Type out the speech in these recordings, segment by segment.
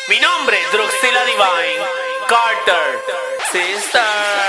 Mi nombre es Druxila Divine Carter, sister.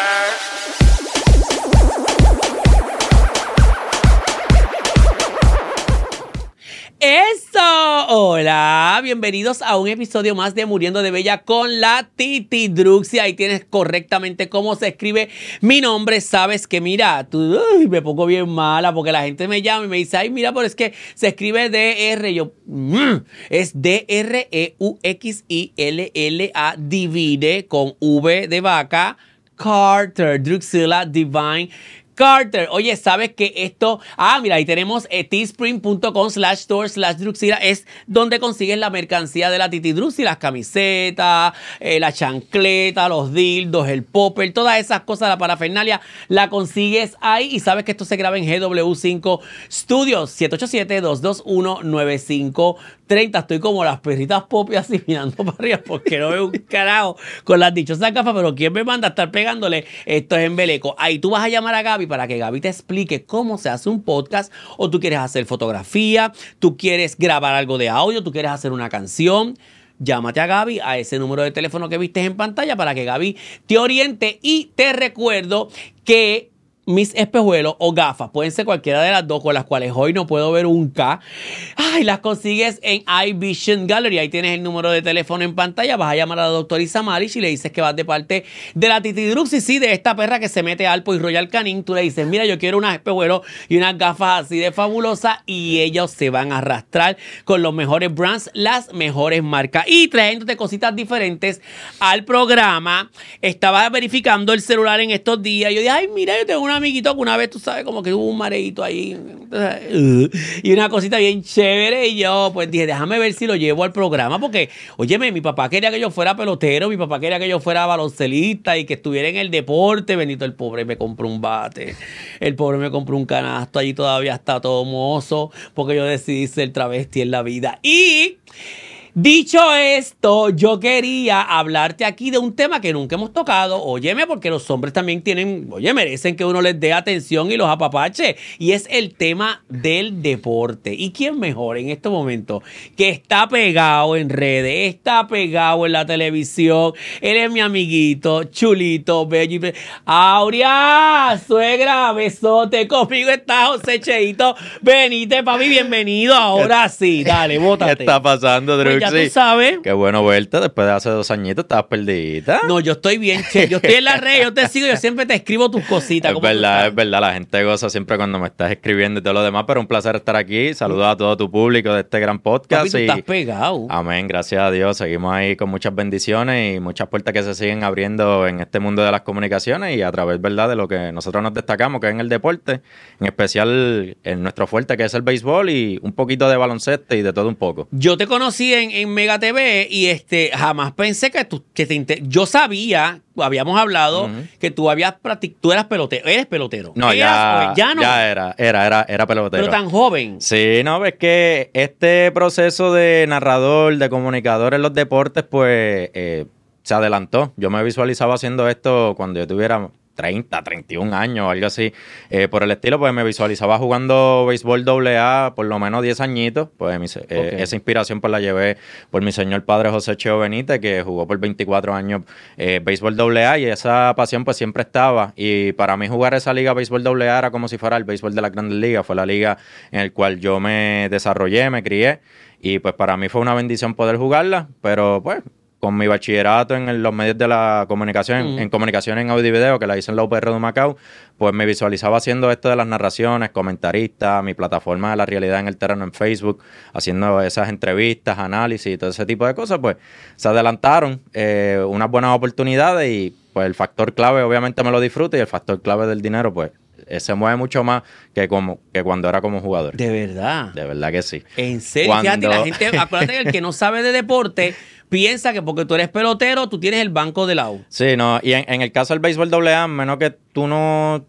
¡Eso! Hola, bienvenidos a un episodio más de Muriendo de Bella con la Titi Druxia. Ahí tienes correctamente cómo se escribe mi nombre. Sabes que, mira, me pongo bien mala porque la gente me llama y me dice, ay, mira, pero es que se escribe DR. Yo, es D-R-E-U-X-I-L-L-A, divide con V de vaca, Carter, Druxila Divine Carter. Oye, ¿sabes que esto? Mira, ahí tenemos teespring.com/store/Druxila. Es donde consigues la mercancía de la Titi Druxila, las camisetas, la chancleta, los dildos, el popper, todas esas cosas, la parafernalia, la consigues ahí. Y sabes que esto se graba en GW5 Studios, 787-221-9530. Estoy como las perritas Poppy así mirando para arriba porque no veo un carajo con las dichosas gafas, pero ¿quién me manda a estar pegándole? Esto es embeleco. Ahí tú vas a llamar a Gaby para que Gaby te explique cómo se hace un podcast, o tú quieres hacer fotografía, tú quieres grabar algo de audio, tú quieres hacer una canción. Llámate a Gaby a ese número de teléfono que viste en pantalla para que Gaby te oriente. Y te recuerdo que mis espejuelos o gafas, pueden ser cualquiera de las dos, con las cuales hoy no puedo ver un K. Las consigues en iVision Gallery. Ahí tienes el número de teléfono en pantalla. Vas a llamar a la doctora Isamarish y le dices que vas de parte de la Titi Druxy, sí, de esta perra que se mete Alpo y Royal Canin. Tú le dices, mira, yo quiero unas espejuelos y unas gafas así de fabulosas, y ellos se van a arrastrar con los mejores brands, las mejores marcas, y trayéndote cositas diferentes al programa. Estaba verificando el celular en estos días y yo dije, ay, mira, yo tengo un amiguito que una vez, tú sabes, como que hubo un mareíto ahí y una cosita bien chévere, y yo pues dije, déjame ver si lo llevo al programa, porque, óyeme, mi papá quería que yo fuera pelotero, mi papá quería que yo fuera baloncelista y que estuviera en el deporte. Benito, el pobre me compró un bate, el pobre me compró un canasto, allí todavía está todo mozo, porque yo decidí ser travesti en la vida. Y dicho esto, yo quería hablarte aquí de un tema que nunca hemos tocado, óyeme, porque los hombres también merecen que uno les dé atención y los apapache, y es el tema del deporte. ¿Y quién mejor en estos momentos que está pegado en redes, está pegado en la televisión? Él es mi amiguito, chulito, bello. Aurea, suegra, besote, conmigo está José Cheito Benítez, papi, bienvenido. Ahora sí, dale, bótate. ¿Qué está pasando, Druxy? Ya tú sabes. Qué bueno verte después de hace 2 añitos. Estabas perdidita. No, yo estoy bien, che. Yo estoy en la red, yo te sigo, yo siempre te escribo tus cositas. Es verdad. La gente goza siempre cuando me estás escribiendo y todo lo demás, pero un placer estar aquí. Saludos a todo tu público de este gran podcast. Papi, tú estás pegado. Amén, gracias a Dios. Seguimos ahí con muchas bendiciones y muchas puertas que se siguen abriendo en este mundo de las comunicaciones y a través, ¿verdad?, de lo que nosotros nos destacamos, que es en el deporte, en especial en nuestro fuerte, que es el béisbol, y un poquito de baloncesto y de todo un poco. Yo te conocí en Mega TV y jamás pensé que yo sabía, habíamos hablado, que tú eras pelotero. ¿Eres pelotero? No, ya no. Ya era pelotero. Pero tan joven. Sí, no, es que este proceso de narrador, de comunicador en los deportes, pues se adelantó. Yo me visualizaba haciendo esto cuando yo tuviera 30, 31 años o algo así, por el estilo, pues me visualizaba jugando béisbol AA por lo menos 10 añitos, pues esa inspiración pues la llevé por mi señor padre José Cheo Benítez, que jugó por 24 años béisbol AA, y esa pasión pues siempre estaba, y para mí jugar esa liga béisbol AA era como si fuera el béisbol de las Grandes Ligas, fue la liga en la cual yo me desarrollé, me crié, y pues para mí fue una bendición poder jugarla, pero pues con mi bachillerato en los medios de la comunicación, en comunicación en audio y video, que la hice en la UPR de Macao, pues me visualizaba haciendo esto de las narraciones, comentarista, mi plataforma de la realidad en el terreno en Facebook, haciendo esas entrevistas, análisis y todo ese tipo de cosas, pues se adelantaron unas buenas oportunidades, y pues el factor clave obviamente me lo disfruto, y el factor clave del dinero pues se mueve mucho más que cuando era como jugador. ¿De verdad? De verdad que sí. En serio, fíjate, la gente, acuérdate que el que no sabe de deporte piensa que porque tú eres pelotero, tú tienes el banco de lado. Sí, no, y en el caso del béisbol AA, menos que tú no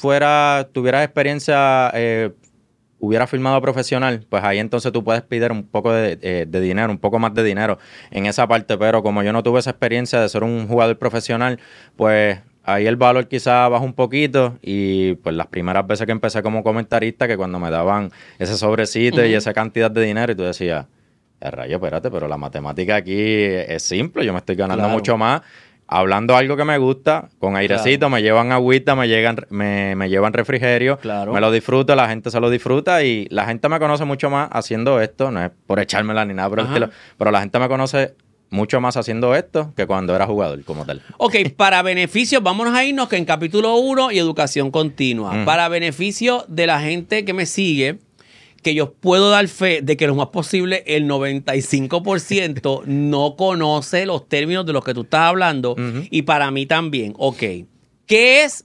tuvieras experiencia, hubieras firmado profesional, pues ahí entonces tú puedes pedir un poco de dinero, un poco más de dinero en esa parte, pero como yo no tuve esa experiencia de ser un jugador profesional, pues ahí el valor quizá baja un poquito, y pues las primeras veces que empecé como comentarista, que cuando me daban ese sobrecito y esa cantidad de dinero, y tú decías, Rayo, espérate, pero la matemática aquí es simple. Yo me estoy ganando Claro. mucho más hablando algo que me gusta, con airecito, me llevan agüita, me llevan refrigerio, Claro. me lo disfruto, la gente se lo disfruta y la gente me conoce mucho más haciendo esto. No es por echármela ni nada por el Ajá. estilo, pero la gente me conoce mucho más haciendo esto que cuando era jugador como tal. Ok, para beneficio, vámonos a irnos que en capítulo 1 y educación continua. Ujú. Para beneficio de la gente que me sigue, que yo puedo dar fe de que lo más posible, el 95% no conoce los términos de los que tú estás hablando. Ujú. Y para mí también. Ok. ¿Qué es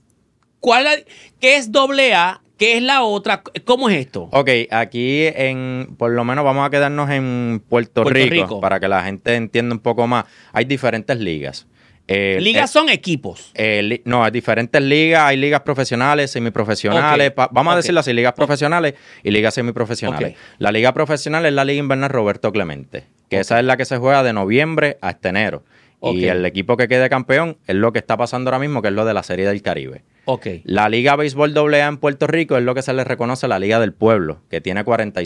AA? ¿Qué es la otra? ¿Cómo es esto? Ok, aquí por lo menos vamos a quedarnos en Puerto Rico para que la gente entienda un poco más. Hay diferentes ligas. Ligas son equipos. No, hay diferentes ligas. Hay ligas profesionales, semiprofesionales. Ok, Vamos a ok. decirlo así, ligas profesionales y ligas semiprofesionales. Ok. La liga profesional es la Liga Invernal Roberto Clemente, que esa es la que se juega de noviembre hasta enero. Ok. Y el equipo que quede campeón es lo que está pasando ahora mismo, que es lo de la Serie del Caribe. Ok. La Liga Béisbol AA en Puerto Rico es lo que se le reconoce la Liga del Pueblo, que tiene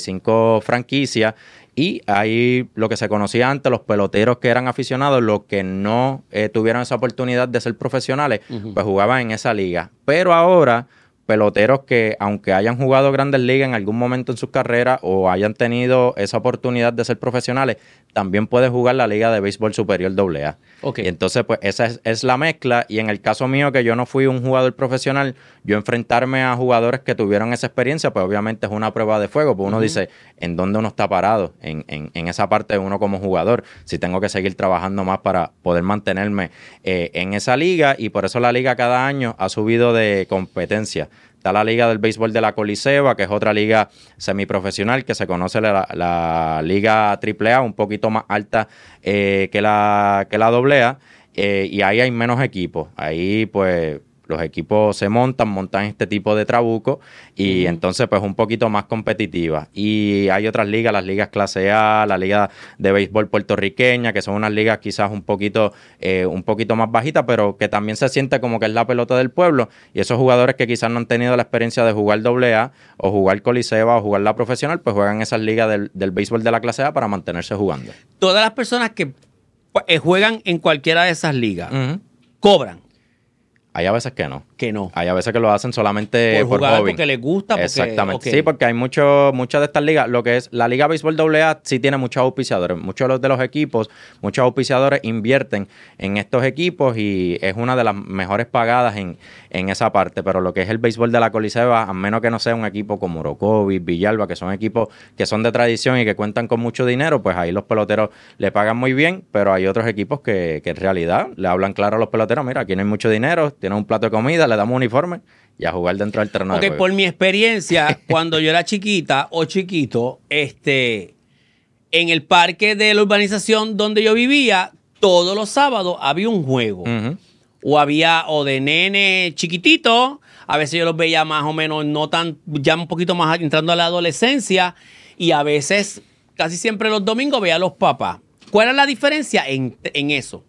45 franquicias y ahí lo que se conocía antes, los peloteros que eran aficionados, los que no tuvieron esa oportunidad de ser profesionales, pues jugaban en esa liga. Pero ahora, peloteros que aunque hayan jugado grandes ligas en algún momento en sus carreras o hayan tenido esa oportunidad de ser profesionales, también pueden jugar la Liga de Béisbol Superior AA. Ok. Y entonces, pues esa es la mezcla. Y en el caso mío, que yo no fui un jugador profesional, yo enfrentarme a jugadores que tuvieron esa experiencia, pues obviamente es una prueba de fuego. Pues uno dice, ¿en dónde uno está parado? En esa parte de uno como jugador. Si tengo que seguir trabajando más para poder mantenerme en esa liga. Y por eso la liga cada año ha subido de competencia. Está la Liga del Béisbol de la Coliseba, que es otra liga semiprofesional que se conoce la Liga AAA, un poquito más alta que la AA. Y ahí hay menos equipos. Ahí, pues, los equipos se montan este tipo de trabuco y entonces, pues, un poquito más competitiva. Y hay otras ligas, las ligas clase A, la Liga de Béisbol puertorriqueña, que son unas ligas quizás un poquito más bajitas, pero que también se siente como que es la pelota del pueblo. Y esos jugadores que quizás no han tenido la experiencia de jugar AA o jugar Coliseba o jugar la profesional, pues juegan esas ligas del béisbol de la clase A para mantenerse jugando. Todas las personas que juegan en cualquiera de esas ligas Ujú. cobran. Hay a veces que no. Que no. Hay a veces que lo hacen solamente Por jugar hobby. porque les gusta. Porque, Exactamente. ok. Sí, porque hay muchas de estas ligas. Lo que es la Liga Béisbol AA sí tiene muchos auspiciadores. Muchos de los equipos, muchos auspiciadores invierten en estos equipos y es una de las mejores pagadas en esa parte. Pero lo que es el béisbol de la Coliseba, a menos que no sea un equipo como Orocovis, Villalba, que son equipos que son de tradición y que cuentan con mucho dinero, pues ahí los peloteros le pagan muy bien, pero hay otros equipos que en realidad le hablan claro a los peloteros, mira, aquí no hay mucho dinero, tienen un plato de comida, le damos un uniforme y a jugar dentro del terreno de Ok, juego. por mi experiencia, cuando yo era chiquita o chiquito, en el parque de la urbanización donde yo vivía, todos los sábados había un juego. Ujú. O de nene chiquitito, a veces yo los veía más o menos, no tan, ya un poquito más entrando a la adolescencia, y a veces, casi siempre los domingos veía a los papás. ¿Cuál es la diferencia en eso?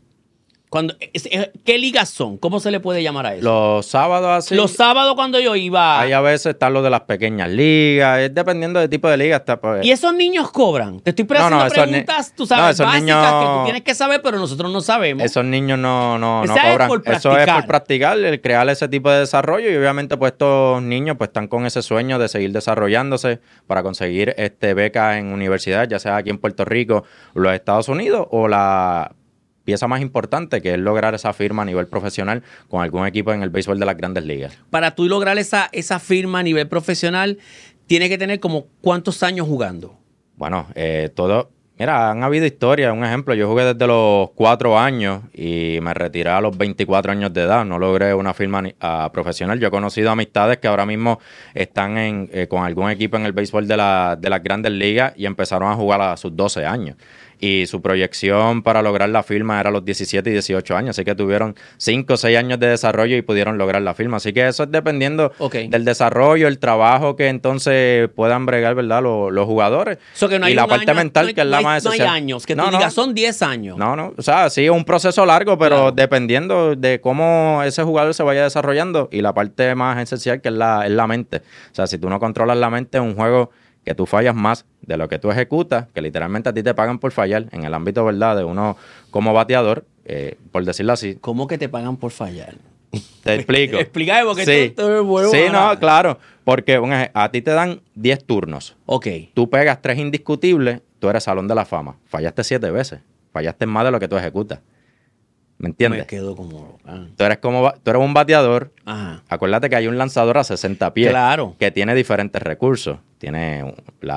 ¿Qué ligas son? ¿Cómo se le puede llamar a eso? Los sábados así. Los sábados cuando yo iba... Ahí a veces están los de las pequeñas ligas, es dependiendo del tipo de liga. Está, pues, ¿Y esos niños cobran? Te estoy haciendo esos preguntas, tú no, sabes, esos básicas niños- que tú tienes que saber, pero nosotros no sabemos. esos niños no Esa es cobran. por Eso es practicar. por practicar, el crear ese tipo de desarrollo y obviamente pues estos niños pues están con ese sueño de seguir desarrollándose para conseguir becas en universidad, ya sea aquí en Puerto Rico, los Estados Unidos o la pieza más importante que es lograr esa firma a nivel profesional con algún equipo en el béisbol de las grandes ligas. Para tú lograr esa firma a nivel profesional, tienes que tener como ¿cuántos años jugando? Bueno, mira, han habido historias. Un ejemplo, yo jugué desde los 4 años y me retiré a los 24 años de edad. No logré una firma profesional. Yo he conocido amistades que ahora mismo están con algún equipo en el béisbol de las grandes ligas y empezaron a jugar a sus 12 años. Y su proyección para lograr la firma era a los 17 y 18 años. Así que tuvieron 5 o 6 años de desarrollo y pudieron lograr la firma. Así que eso es dependiendo del desarrollo, el trabajo que entonces puedan bregar, ¿verdad? Los jugadores. Que no hay y la un parte año, mental, que es la más no hay esencial. años, que tú digas son 10 años. No. O sea, sí es un proceso largo, pero Claro. dependiendo de cómo ese jugador se vaya desarrollando y la parte más esencial que es la mente. O sea, si tú no controlas la mente, es un juego que tú fallas más de lo que tú ejecutas, que literalmente a ti te pagan por fallar en el ámbito, ¿verdad?, de uno como bateador, por decirlo así. ¿Cómo que te pagan por fallar? Te explico. Explícame porque Sí, tú eres bueno. sí, no, claro, porque a ti te dan 10 turnos. Ok. Tú pegas 3 indiscutibles, tú eres Salón de la Fama. Fallaste 7 veces. Fallaste más de lo que tú ejecutas. ¿Me entiendes? Me quedo como... Tú eres un bateador. Ajá. Acuérdate que hay un lanzador a 60 pies. Claro. Que tiene diferentes recursos. Tiene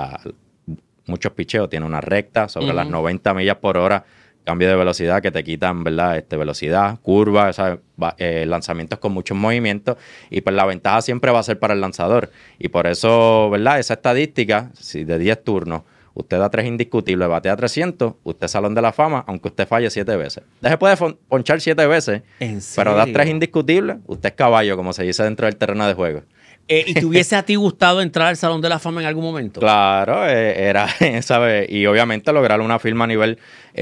muchos picheos. Tiene una recta sobre las 90 millas por hora. Cambio de velocidad que te quitan, ¿verdad? Velocidad, curva, lanzamientos con muchos movimientos. Y pues la ventaja siempre va a ser para el lanzador. Y por eso, ¿verdad? Esa estadística, si de 10 turnos, usted da 3 indiscutibles, batea 300, usted es Salón de la Fama, aunque usted falle 7 veces. Usted se puede ponchar 7 veces, ¿En pero da serio? 3 indiscutibles, usted es caballo, como se dice dentro del terreno de juego. ¿Y te hubiese a ti gustado entrar al Salón de la Fama en algún momento? Claro, era, ¿sabes? Y obviamente lograr una firma a nivel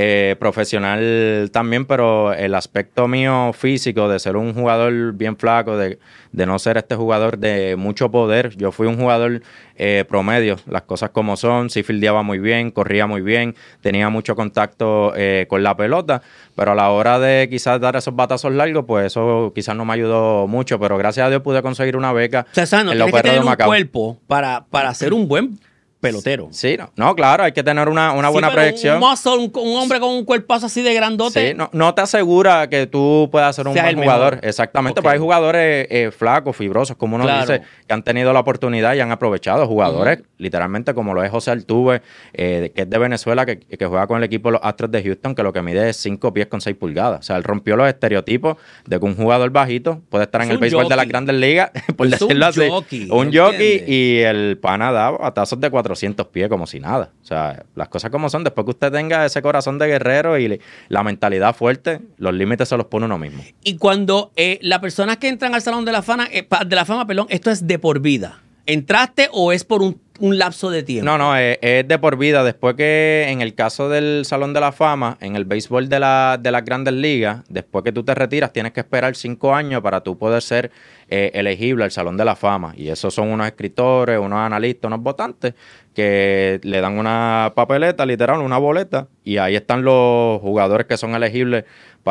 profesional también, pero el aspecto mío físico de ser un jugador bien flaco, de no ser este jugador de mucho poder. Yo fui un jugador promedio, las cosas como son. Sí fildeaba muy bien, corría muy bien, tenía mucho contacto con la pelota, pero a la hora de quizás dar esos batazos largos, pues eso quizás no me ayudó mucho, pero gracias a Dios pude conseguir una beca. O sea, no en la tienes que UPR de tener un Macao. cuerpo para ser un buen pelotero. Sí, no, claro, hay que tener una buena pero proyección. Un hombre con un cuerpazo así de grandote. Sí, no te asegura que tú puedas ser un Sea buen el jugador. mejor. Exactamente, Ok. pero hay jugadores flacos, fibrosos, como uno Claro. dice, que han tenido la oportunidad y han aprovechado. Jugadores, literalmente, como lo es José Altuve, que es de Venezuela, que juega con el equipo de los Astros de Houston, que lo que mide es 5 pies con 6 pulgadas. O sea, él rompió los estereotipos de que un jugador bajito puede estar Es en el un béisbol de las jockey. Grandes Ligas, por Es un decirlo así. jockey, Un jockey, ¿entiendes? y el pana da batazos de 400 pies como si nada. O sea, las cosas como son, después que usted tenga ese corazón de guerrero y la mentalidad fuerte, los límites se los pone uno mismo. Y cuando las personas que entran al Salón de la Fama, perdón, esto es de por vida. ¿Entraste o es por un lapso de tiempo? No, es de por vida. Después que en el caso del Salón de la Fama, en el béisbol de las Grandes Ligas, después que tú te retiras, tienes que esperar 5 años para tú poder ser elegible al Salón de la Fama. Y esos son unos escritores, unos analistas, unos votantes que le dan una papeleta, literal, una boleta, y ahí están los jugadores que son elegibles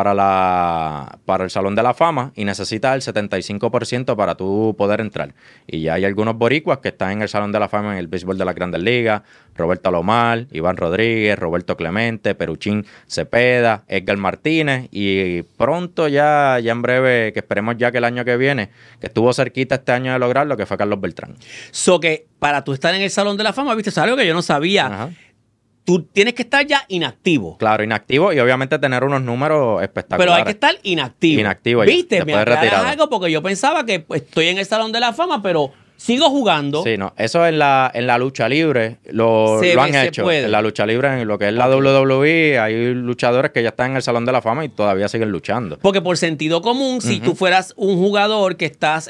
para el Salón de la Fama, y necesitas el 75% para tú poder entrar. Y ya hay algunos boricuas que están en el Salón de la Fama en el béisbol de las Grandes Ligas: Roberto Alomar, Iván Rodríguez, Roberto Clemente, Peruchín Cepeda, Edgar Martínez, y pronto ya en breve, que esperemos ya que el año que viene, que estuvo cerquita este año de lograrlo, que fue Carlos Beltrán. So que para tú estar en el Salón de la Fama, viste, es algo que yo no sabía. Ajá. Tú tienes que estar ya inactivo. Claro, inactivo, y obviamente tener unos números espectaculares. Pero hay que estar inactivo. Inactivo ya, ¿Viste? Me después de aclaras retirado. algo porque yo pensaba que pues, estoy en el Salón de la Fama, pero sigo jugando. Sí, no, eso en la lucha libre lo han se hecho. puede. En la lucha libre, en lo que es la WWE, hay luchadores que ya están en el Salón de la Fama y todavía siguen luchando. Porque por sentido común, si tú fueras un jugador que estás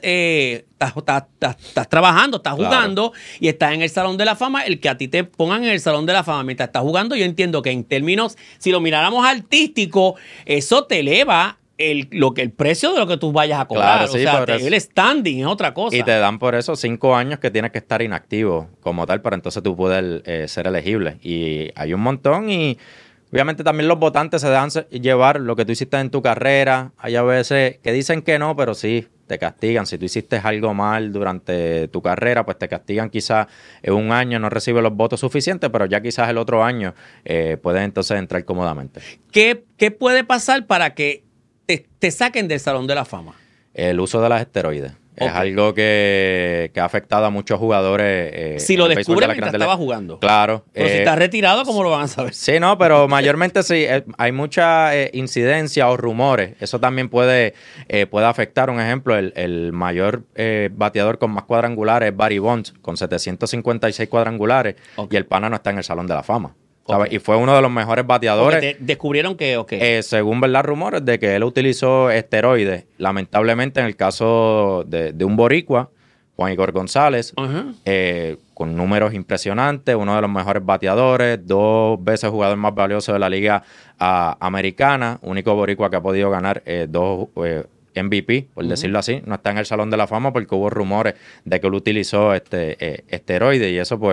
trabajando, estás Claro. jugando y estás en el Salón de la Fama, el que a ti te pongan en el Salón de la Fama mientras estás jugando, yo entiendo que en términos, si lo miráramos artístico, eso te eleva el precio de lo que tú vayas a cobrar. Claro, sí, o sea, por eso. el standing es otra cosa. Y te dan por eso 5 años que tienes que estar inactivo como tal para entonces tú poder ser elegible. Y hay un montón, y obviamente también los votantes se dejan llevar lo que tú hiciste en tu carrera. Hay a veces que dicen que no, pero sí, te castigan. Si tú hiciste algo mal durante tu carrera, pues te castigan quizás en un año, no recibes los votos suficientes, pero ya quizás el otro año puedes entonces entrar cómodamente. ¿Qué puede pasar para que te saquen del Salón de la Fama? El uso de las esteroides. Ok. Es algo que ha afectado a muchos jugadores. Si lo en el béisbol descubren de las mientras Grandes estaba Ligas. jugando. Claro. Pero si estás retirado, ¿cómo lo van a saber? Sí, no, pero mayormente sí. Hay mucha incidencia o rumores. Eso también puede afectar. Un ejemplo, el mayor bateador con más cuadrangulares es Barry Bonds, con 756 cuadrangulares. Ok. Y el pana no está en el Salón de la Fama. ¿sabes? Ok. Y fue uno de los mejores bateadores. Porque descubrieron que, ok. Según verdad rumores de que él utilizó esteroides. Lamentablemente, en el caso de un boricua, Juan Igor González, Ajá. con números impresionantes, uno de los mejores bateadores, 2 veces jugador más valioso de la liga americana, único boricua que ha podido ganar 2 MVP, por decirlo así. No está en el Salón de la Fama porque hubo rumores de que él utilizó esteroides, y eso pues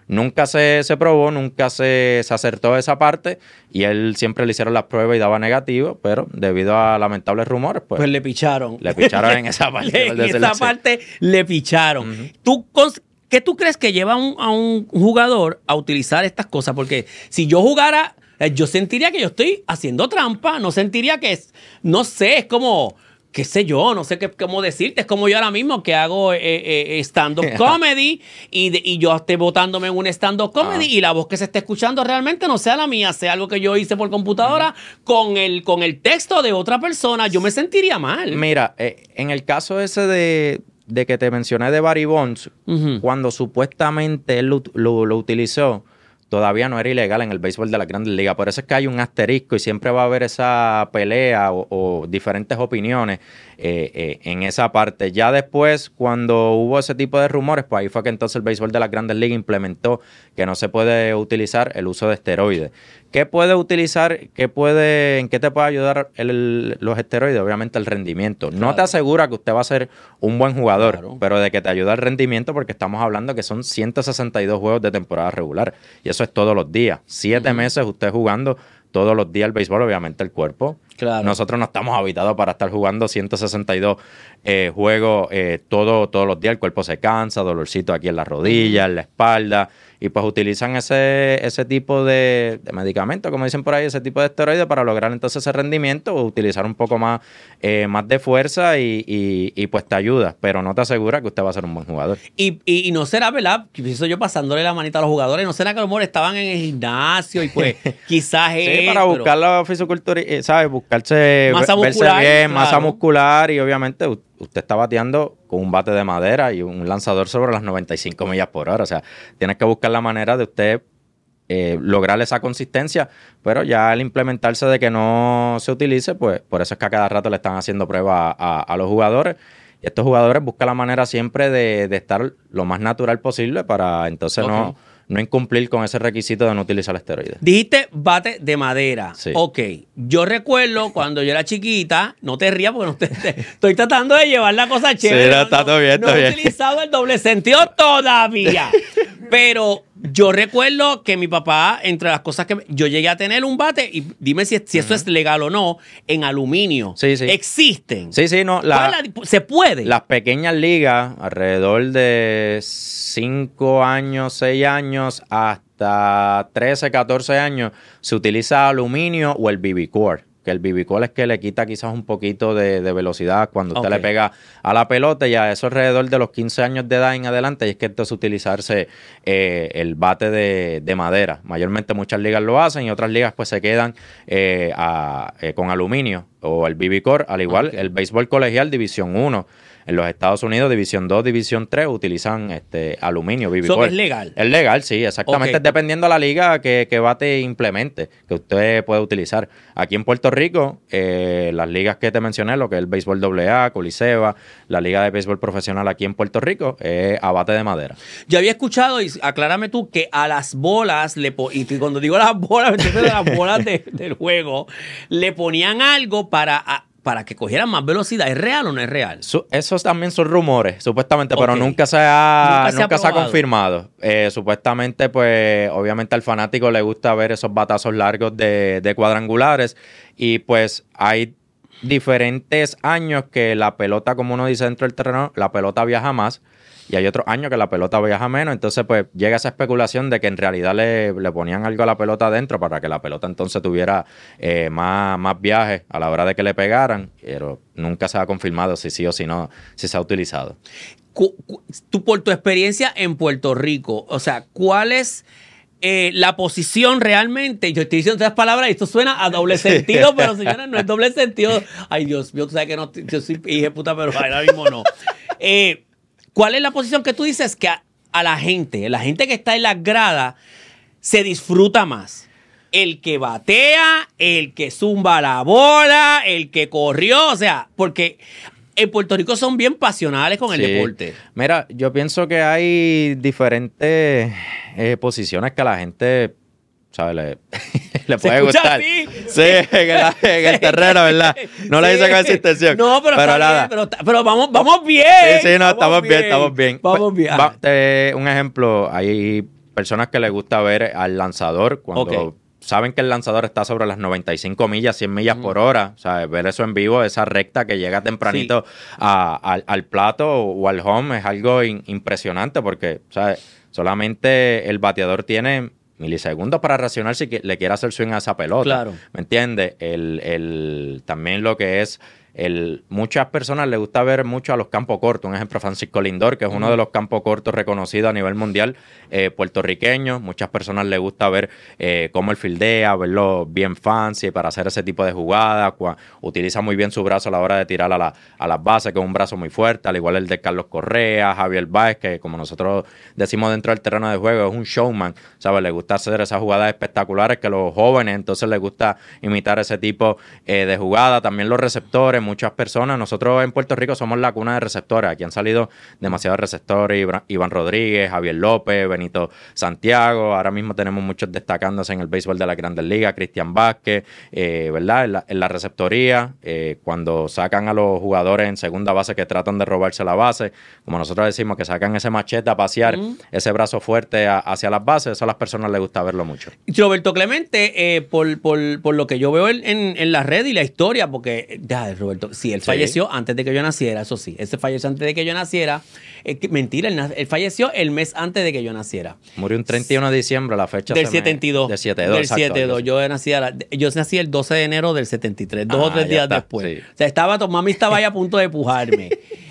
nunca se probó, nunca se acertó esa parte y él siempre le hicieron las pruebas y daba negativo, pero debido a lamentables rumores, pues le picharon. Le picharon en esa parte. En esa parte le picharon. ¿Qué tú crees que lleva a un jugador a utilizar estas cosas? Porque si yo jugara, yo sentiría que yo estoy haciendo trampa, no sentiría que es, no sé, es como, qué sé yo, no sé cómo decirte, es como yo ahora mismo que hago stand-up comedy y yo esté botándome en un stand-up comedy y la voz que se esté escuchando realmente no sea la mía, sea algo que yo hice por computadora con el texto de otra persona, yo me sentiría mal. Mira, en el caso ese de que te mencioné de Barry Bonds, cuando supuestamente él lo utilizó, todavía no era ilegal en el béisbol de la Grandes Ligas. Por eso es que hay un asterisco y siempre va a haber esa pelea o diferentes opiniones en esa parte. Ya después, cuando hubo ese tipo de rumores, pues ahí fue que entonces el béisbol de la Grandes Ligas implementó que no se puede utilizar el uso de esteroides. ¿Qué puede utilizar? ¿En qué te puede ayudar los esteroides? Obviamente el rendimiento. Claro. No te asegura que usted va a ser un buen jugador, pero de que te ayuda el rendimiento, porque estamos hablando que son 162 juegos de temporada regular. Y eso es todos los días. 7 meses usted jugando todos los días el béisbol, obviamente el cuerpo. Claro. Nosotros no estamos habitados para estar jugando 162 juegos todos los días. El cuerpo se cansa, dolorcito aquí en la rodilla, en la espalda. Y pues utilizan ese tipo de medicamentos, como dicen por ahí, ese tipo de esteroides para lograr entonces ese rendimiento o utilizar un poco más de fuerza y pues te ayuda, pero no te asegura que usted va a ser un buen jugador. Y no será, ¿verdad? Pienso yo pasándole la manita a los jugadores, no será que a lo mejor estaban en el gimnasio y pues quizás sí, para buscar la fisicultura, ¿sabes? Buscarse, masa muscular, verse bien, claro. Masa muscular y obviamente usted está bateando con un bate de madera y un lanzador sobre las 95 millas por hora. O sea, tienes que buscar la manera de usted lograr esa consistencia, pero ya al implementarse de que no se utilice, pues por eso es que a cada rato le están haciendo pruebas a los jugadores. Y estos jugadores buscan la manera siempre de estar lo más natural posible para entonces no incumplir con ese requisito de no utilizar esteroides. Dijiste bate de madera. Sí. Ok. Yo recuerdo cuando yo era chiquita, no te rías porque estoy tratando de llevar la cosa chévere. Sí, está todo bien, no he utilizado el doble sentido todavía. Pero yo recuerdo que mi papá, entre las cosas que yo llegué a tener un bate, y dime si eso es legal o no, en aluminio. Sí. ¿Existen? Sí, no. ¿Se puede? Las pequeñas ligas, alrededor de 5 años, 6 años, hasta 13, 14 años, se utiliza aluminio o el BB-Core. Que el BB-Core es que le quita quizás un poquito de velocidad cuando usted le pega a la pelota, y a eso alrededor de los 15 años de edad en adelante, y es que entonces utilizarse el bate de madera. Mayormente muchas ligas lo hacen y otras ligas pues se quedan con aluminio o el BB-Core, al igual el béisbol colegial División 1. En los Estados Unidos, División 2, División 3, utilizan aluminio, BB-Core. ¿Es legal? Es legal, sí, exactamente. Dependiendo de la liga que bate implemente, que usted puede utilizar. Aquí en Puerto Rico, las ligas que te mencioné, lo que es el béisbol AA, Coliseba, la liga de béisbol profesional aquí en Puerto Rico, es a bate de madera. Yo había escuchado, y aclárame tú, que a las bolas, y cuando digo las bolas, me estoy de las bolas del juego, le ponían algo para que cogieran más velocidad. ¿Es real o no es real? Esos también son rumores, supuestamente, pero nunca se ha confirmado. Supuestamente, pues, obviamente al fanático le gusta ver esos batazos largos de cuadrangulares, y pues hay diferentes años que la pelota, como uno dice dentro del terreno, la pelota viaja más, y hay otros años que la pelota viaja menos. Entonces pues llega esa especulación de que en realidad le ponían algo a la pelota adentro para que la pelota entonces tuviera más viaje a la hora de que le pegaran, pero nunca se ha confirmado si sí o si no, si se ha utilizado. Tú, por tu experiencia en Puerto Rico, o sea, ¿cuál es la posición realmente? Yo estoy diciendo estas palabras y esto suena a doble sentido, pero señora, no es doble sentido. Ay, Dios mío, tú sabes que no, yo soy hija de puta, pero ahora mismo no. ¿Cuál es la posición que tú dices que a la gente que está en las gradas se disfruta más? El que batea, el que zumba la bola, el que corrió, o sea, porque en Puerto Rico son bien pasionales con el deporte. Mira, yo pienso que hay diferentes posiciones que a la gente, ¿sabes? Le puede gustar. Así? Sí, en el terreno, ¿verdad? No le hice con esa intención. No, pero nada. Pero vamos bien. Sí, no, estamos bien. Vamos bien. Un ejemplo, hay personas que les gusta ver al lanzador cuando Ok. saben que el lanzador está sobre las 95 millas, 100 millas por hora. O sea, ver eso en vivo, esa recta que llega tempranito al plato o al home, es algo impresionante porque, o sea, solamente el bateador tiene milisegundos para reaccionar si le quiere hacer swing a esa pelota. Claro. ¿Me entiendes? También lo que es muchas personas les gusta ver mucho a los campos cortos. Un ejemplo, Francisco Lindor, que es uno de los campos cortos reconocidos a nivel mundial puertorriqueño. Muchas personas les gusta ver cómo él fildea, verlo bien fancy para hacer ese tipo de jugadas. Utiliza muy bien su brazo a la hora de tirar a las bases, que es un brazo muy fuerte, al igual el de Carlos Correa, Javier Báez, que como nosotros decimos dentro del terreno de juego, es un showman, ¿sabes? Le gusta hacer esas jugadas espectaculares que los jóvenes entonces les gusta imitar ese tipo de jugada. También los receptores, muchas personas, nosotros en Puerto Rico somos la cuna de receptores, aquí han salido demasiados receptores, Iván Rodríguez, Javier López, Benito Santiago, ahora mismo tenemos muchos destacándose en el béisbol de la Grandes Ligas, Cristian Vázquez, ¿verdad? En la receptoría, cuando sacan a los jugadores en segunda base que tratan de robarse la base, como nosotros decimos, que sacan ese machete a pasear, ese brazo fuerte hacia las bases, eso a las personas les gusta verlo mucho. Roberto Clemente, por lo que yo veo en la red y la historia, porque, Roberto, sí, él falleció antes de que yo naciera, eso sí, ese falleció antes de que yo naciera. Mentira, él falleció el mes antes de que yo naciera. Murió un 31 de diciembre, la fecha Del 72. Del 72, Del exacto, 72. Yo nací el 12 de enero del 73, 2 o 3 días después. Sí. O sea, mami estaba ahí a punto de pujarme.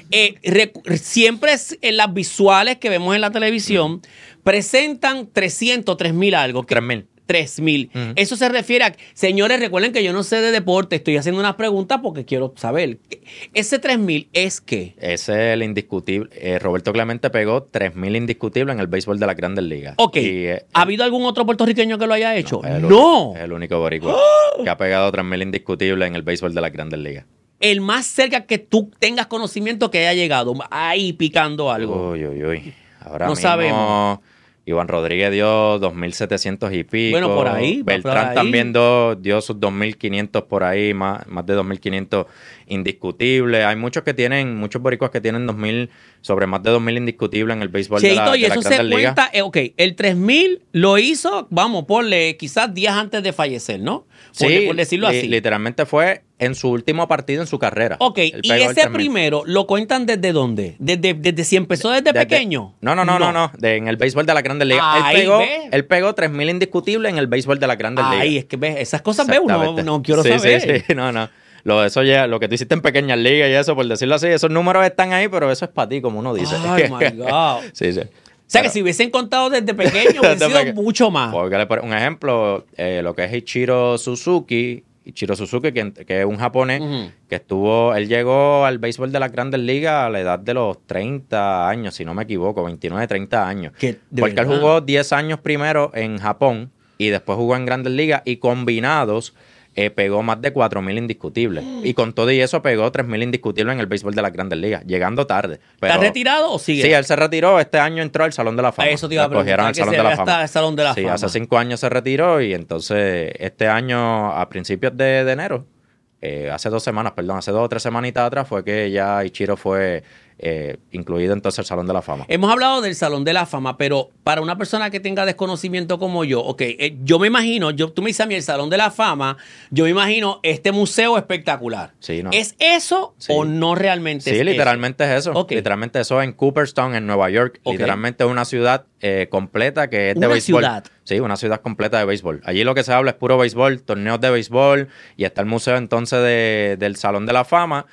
Siempre en las visuales que vemos en la televisión presentan 300, 3,000 algo. 3,000. 3,000. Eso se refiere a... Señores, recuerden que yo no sé de deporte. Estoy haciendo unas preguntas porque quiero saber. ¿Ese 3,000 es qué? Ese es el indiscutible. Roberto Clemente pegó 3,000 indiscutibles en el béisbol de las Grandes Ligas. Ok. Y, ¿Ha habido algún otro puertorriqueño que lo haya hecho? No. Es el único boricua que ha pegado 3,000 indiscutibles en el béisbol de las Grandes Ligas. El más cerca que tú tengas conocimiento que haya llegado ahí picando algo. Uy. Ahora No mismo, sabemos. Iván Rodríguez dio 2,700 y pico. Bueno, por ahí. Beltrán también dio sus 2,500 por ahí, más de 2,500 indiscutibles. Hay muchos boricuas que tienen 2,000, sobre más de 2,000 indiscutibles en el béisbol de Cheito, y las eso se Grandes Ligas. cuenta, el 3,000 lo hizo, vamos, ponle quizás días antes de fallecer, ¿no? Por decirlo así. Literalmente fue en su último partido en su carrera. Ok, Él y pegó el ese 3,000. primero, ¿lo cuentan desde dónde? ¿Desde si empezó desde pequeño? No. En el béisbol de la Grandes Ligas. Ahí, ve. Él pegó 3,000 indiscutibles en el béisbol de la Grandes Ligas. Ay, es que ves, esas cosas ve uno, no quiero Sí, saber. Sí, no. Eso ya, lo que tú hiciste en pequeñas ligas y eso, por decirlo así, esos números están ahí, pero eso es para ti, como uno dice. Ay, my God. Sí. O sea, que si hubiesen contado desde pequeño, hubiese sido mucho más. Un ejemplo, lo que es Ichiro Suzuki, que es un japonés, que él llegó al béisbol de las Grandes Ligas a la edad de los 30 años, si no me equivoco, 29, 30 años. Porque él jugó 10 años primero en Japón y después jugó en Grandes Ligas y combinados pegó más de 4,000 indiscutibles. Y con todo y eso pegó 3,000 indiscutibles en el béisbol de las Grandes Ligas, llegando tarde. Pero, ¿Está retirado o sigue? Sí, él se retiró. Este año entró al Salón de la Fama. Eso te iba a preguntar, Al Salón de la Fama. el Salón de la Sí, Fama. hace 5 años se retiró y entonces este año, a principios de enero, hace 2 o 3 semanitas atrás, fue que ya Ichiro fue incluido entonces al Salón de la Fama. Hemos hablado del Salón de la Fama, pero para una persona que tenga desconocimiento como yo, yo me imagino, tú me dices a mí el Salón de la Fama, yo me imagino este museo espectacular. Sí, ¿no? ¿Es eso o no realmente es Sí, literalmente eso? es eso. Ok. Literalmente eso en Cooperstown, en Nueva York. Ok. Literalmente es una ciudad completa que es de ¿Una béisbol. ciudad? Sí, una ciudad completa de béisbol. Allí lo que se habla es puro béisbol, torneos de béisbol, y está el museo entonces del Salón de la Fama,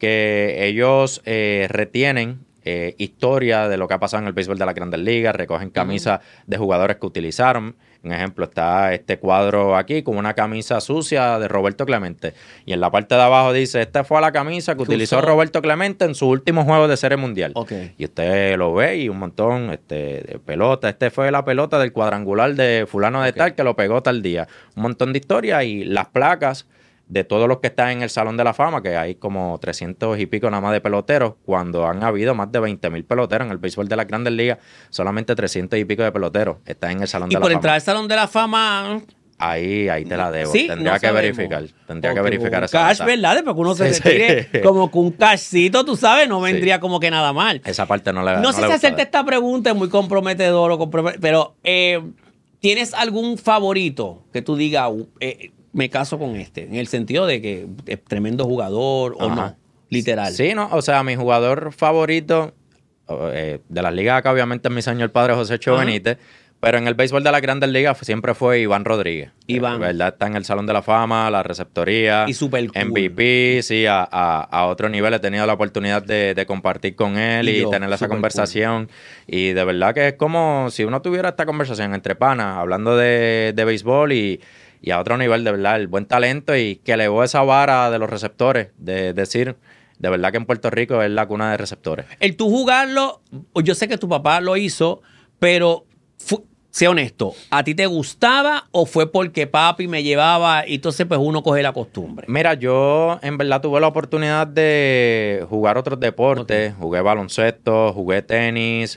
que ellos retienen historia de lo que ha pasado en el béisbol de las Grandes Ligas, recogen camisas de jugadores que utilizaron. Un ejemplo, está este cuadro aquí con una camisa sucia de Roberto Clemente. Y en la parte de abajo dice, esta fue la camisa que utilizó Roberto Clemente en su último juego de Serie Mundial. Okay. Y usted lo ve y un montón de pelota. Este fue la pelota del cuadrangular de fulano de tal que lo pegó tal día. Un montón de historia y las placas de todos los que están en el Salón de la Fama, que hay como 300 y pico nada más de peloteros, cuando han habido más de 20,000 peloteros en el béisbol de las Grandes Ligas, solamente 300 y pico de peloteros están en el Salón de la Fama. Y por entrar al Salón de la Fama... Ahí te la debo. Sí, Tendría no que sabemos. verificar. Tendría que Ok, verificar un esa cash, data. ¿verdad? Porque uno se Sí, retire sí. como que un cashcito, tú sabes, no vendría como que nada mal. Esa parte no le No sé le si gusta. hacerte esta pregunta es muy comprometedor o pero ¿tienes algún favorito que tú digas, me caso con este? En el sentido de que es tremendo jugador o Ajá. no, literal. Sí, no, o sea, mi jugador favorito de las ligas acá, obviamente, es mi señor padre José Cho Ajá. Benítez, pero en el béisbol de las Grandes Ligas siempre fue Iván Rodríguez. Iván. ¿Verdad? Está en el Salón de la Fama, la receptoría. Y súper cool. MVP, sí, a otro nivel. He tenido la oportunidad de compartir con él Y y yo, tener esa súper conversación. Y de verdad que es como si uno tuviera esta conversación entre panas, hablando de béisbol y a otro nivel, de verdad, el buen talento y que elevó esa vara de los receptores, de decir, de verdad que en Puerto Rico es la cuna de receptores. El tú jugarlo, yo sé que tu papá lo hizo, pero sé honesto, ¿a ti te gustaba o fue porque papi me llevaba y entonces pues uno coge la costumbre? Mira, yo en verdad tuve la oportunidad de jugar otros deportes. Jugué baloncesto, jugué tenis,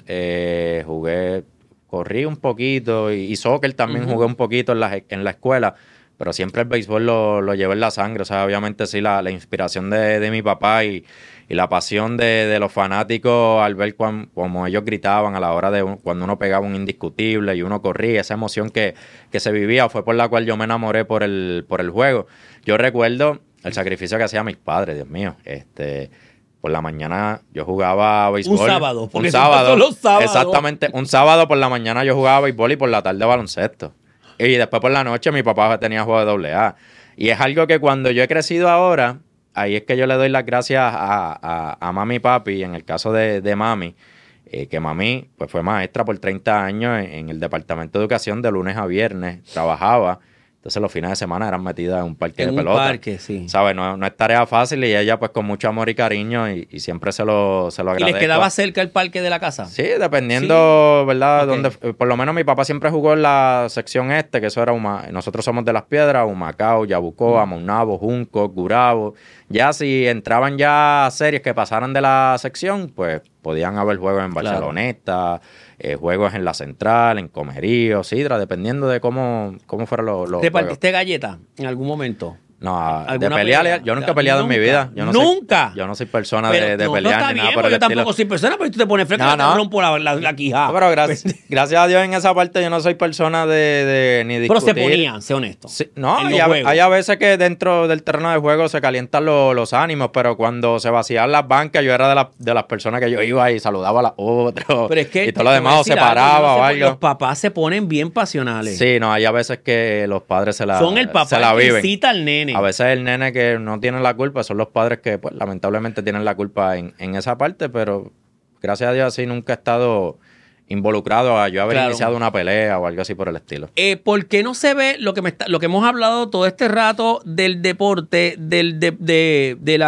corrí un poquito y soccer también jugué un poquito en la escuela. Pero siempre el béisbol lo llevé en la sangre. O sea, obviamente sí, la inspiración de mi papá y la pasión de los fanáticos al ver como ellos gritaban a la hora de cuando uno pegaba un indiscutible y uno corría, esa emoción que se vivía fue por la cual yo me enamoré por el juego. Yo recuerdo el sacrificio que hacían mis padres, Dios mío. Por la mañana yo jugaba béisbol. Un sábado, porque un sábado. son los sábados. Exactamente. Un sábado por la mañana yo jugaba béisbol y por la tarde baloncesto. Y después por la noche mi papá tenía juego de AA. Y es algo que cuando yo he crecido ahora, ahí es que yo le doy las gracias a mami y papi, en el caso de mami, que mami pues fue maestra por 30 años en el Departamento de Educación de lunes a viernes, trabajaba. Entonces los fines de semana eran metidas en un parque de pelota. En un parque, sí. ¿Sabes? No es tarea fácil y ella pues con mucho amor y cariño y siempre se lo agradezco. ¿Y les quedaba cerca el parque de la casa? Sí, dependiendo, Sí. ¿verdad? Ok. Donde, por lo menos mi papá siempre jugó en la sección que eso era nosotros somos de Las Piedras, Humacao, Yabucoa, Maunabo, Junco, Gurabo. Ya si entraban ya series que pasaran de la sección, pues podían haber juegos en Claro. Barceloneta, juegos en La Central, en Comerío, Sidra, dependiendo de cómo fueran los ¿Te juegos. partiste galleta en algún momento? No, de ¿Alguna pelear, pelea? yo nunca he peleado en mi vida. Yo no soy- ¿Nunca? yo no soy persona Pero de no, pelear está ni bien, nada por porque el yo estilo. tampoco soy persona, pero tú te pones fresca No, y te no. rompo la quijada. No, pero gracias a Dios en esa parte yo no soy persona de ni Pero discutir. se ponían, sé honesto. Sí, no, en y los juegos. hay a veces que dentro del terreno de juego se calientan los ánimos, pero cuando se vacían las bancas, yo era de las personas que yo iba y saludaba a las otras. Pero es que y todo lo te voy a demás o se decir algo, paraba yo no o sé, algo. Los papás se ponen bien pasionales. Sí, no, hay a veces que los padres se la Son el papá se la que viven. incita al nene. A veces el nene que no tiene la culpa son los padres que, pues, lamentablemente tienen la culpa en esa parte, pero gracias a Dios así nunca he estado involucrado a yo haber Claro. iniciado una pelea o algo así por el estilo. ¿Por qué no se ve lo que hemos hablado todo este rato del deporte, de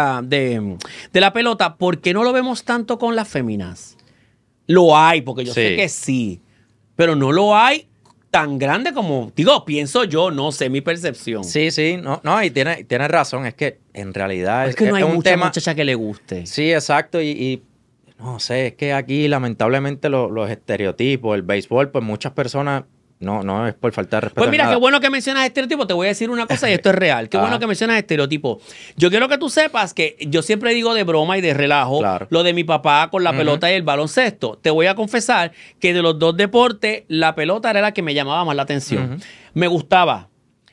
la pelota? ¿Por qué no lo vemos tanto con las féminas? Lo hay, porque yo Sí. sé que sí, pero no lo hay tan grande como, digo, pienso yo, no sé, mi percepción. Sí, no, y tiene razón, es que en realidad Es que no hay un mucha tema. muchacha que le guste. Sí, exacto, y no sé, es que aquí lamentablemente los estereotipos, el béisbol, pues muchas personas, no es por faltar de respeto. Pues mira, nada. qué bueno que mencionas estereotipos. Te voy a decir una cosa y esto es real. Qué bueno que mencionas estereotipos. Yo quiero que tú sepas que yo siempre digo de broma y de relajo Claro. lo de mi papá con la pelota y el baloncesto. Te voy a confesar que de los dos deportes, la pelota era la que me llamaba más la atención. Me gustaba.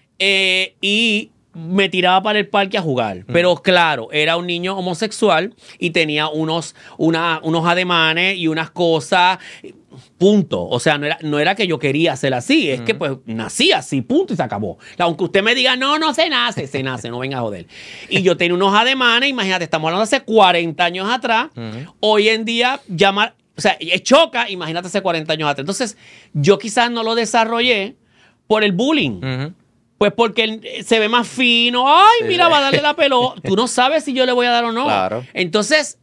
Y me tiraba para el parque a jugar. Pero claro, era un niño homosexual y tenía unos ademanes y unas cosas. Punto. O sea, no era que yo quería ser así, es que pues nací así, punto, y se acabó. Aunque usted me diga, no se nace, no venga a joder. Y yo tenía unos ademanes, imagínate, estamos hablando de hace 40 años atrás. Hoy en día, o sea, choca, imagínate hace 40 años atrás. Entonces, yo quizás no lo desarrollé por el bullying. Pues porque él se ve más fino. Ay, Sí, mira, sí. va a darle la pelota. Tú no sabes si yo le voy a dar o no. Claro. Entonces,